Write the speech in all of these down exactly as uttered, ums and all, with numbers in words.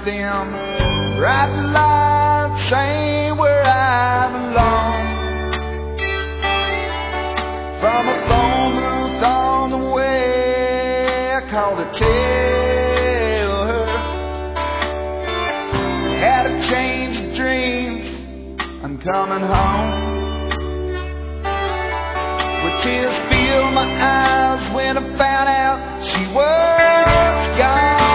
them bright lights saying where I belong. From a phone booth on the way, I called to tell her I had a change of dreams, I'm coming home. With tears filled my eyes when I found out she was gone.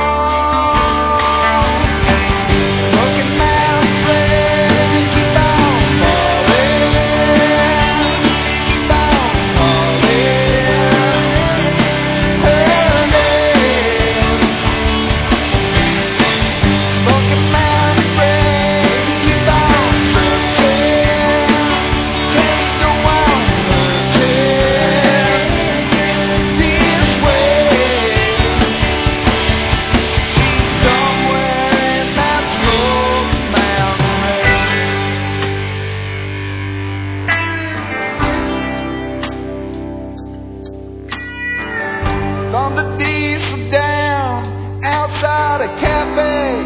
From the diesel down outside a cafe,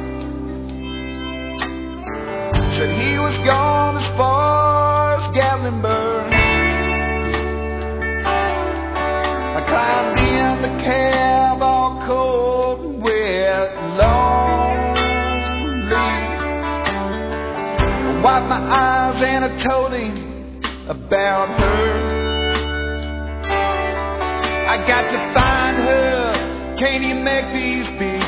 said he was gone as far as Gatlinburg. I climbed in the cab all cold and wet, lonely. I wiped my eyes and I told him about her. I got to find her, can't you make these be